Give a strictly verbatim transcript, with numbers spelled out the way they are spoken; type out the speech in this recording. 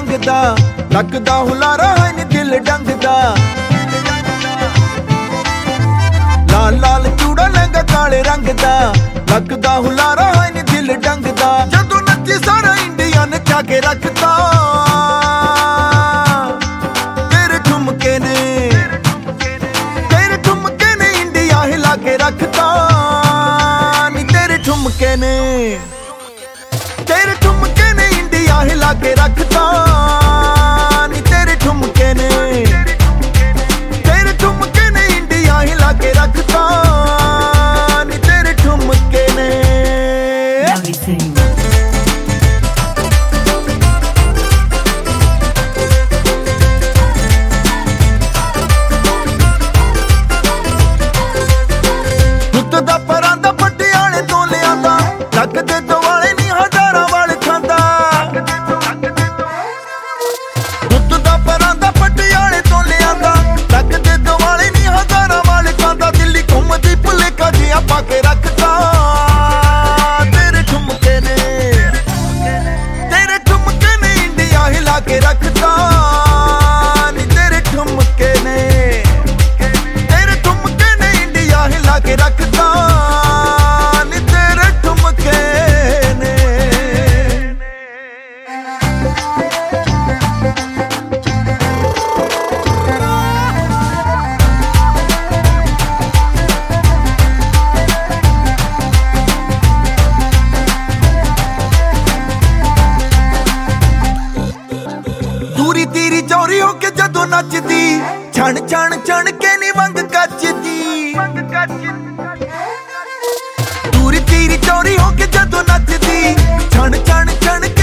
लंघदा लगदा हुलारा है नी दिल डंगदा। लाल लाल चूड़ा लहंगा काले रंग दा लगदा हुलारा है नी दिल डंगदा। जदों नच्ची सारा इंडिया नचा के रखता तेरे ठुमके ने, तेरे ठुमके ने इंडिया हिला के रखता नी तेरे ठुमके ने, तेरे ठुमके ने इंडिया हिला के रखता नी तेरे ठुमके ने, तेरे ठुमके ने इंडिया हिला के रखता नी तेरे ठुमके ने। दुੱਧ ਦਾ ਪਰਾਂਦਾ ਪਟਿਆਲੇ ਤੋਂ ਲਿਆਂਦਾ ਲੱਗਦੇ ਦੁਆਲੇ ਨੀ ਹਜ਼ਾਰਾਂ ਵਾਲ ਖਾਂਦਾ। ਦੁੱਧ ਦਾ ਪਰਾਂਦਾ ਪਟਿਆਲੇ ਤੋਂ ਲਿਆਂਦਾ ਲੱਗਦੇ ਦੁਆਲੇ ਨੀ ਹਜ਼ਾਰਾਂ ਵਾਲ ਖਾਂਦਾ। ਦਿੱਲੀ ਘੁੰਮਦੀ ਭੁਲੇਖਾ ਜਿਹਾ ਪਾ ਕੇ ਰੱਖਦਾ ਤੇਰੇ ਠੁਮਕੇ ਨੇ, ਤੇਰੇ ਠੁਮਕੇ ਨੇ ਇੰਡੀਆ ਹਿਲਾ ਕੇ ਰੱਖਦਾ ਨੀ ਤੇਰੇ ਠੁਮਕੇ ਨੇ, ਤੇਰੇ ਠੁਮਕੇ ਨੇ ਇੰਡੀਆ ਹਿਲਾ ਕੇ ਰੱਖਦਾ ਨੀ ਤੇਰੇ ਠੁਮਕੇ ਨੇ। ਦੂਰੀ ਤੀਰੀ ਚੋਰੀ ਹੋ ਕੇ ਜਦੋਂ ਨੱਚਦੀ ਛਣ ਛਣ ਛਣ ਕੇ ਨੀ ਵੰਗ ਕੱਚਦੀ। ਦੂਰੀ ਤੀਰੀ ਚੋਰੀ ਹੋ ਕੇ ਜਦੋਂ ਨੱਚਦੀ ਛਣ ਛਣ ਛਣ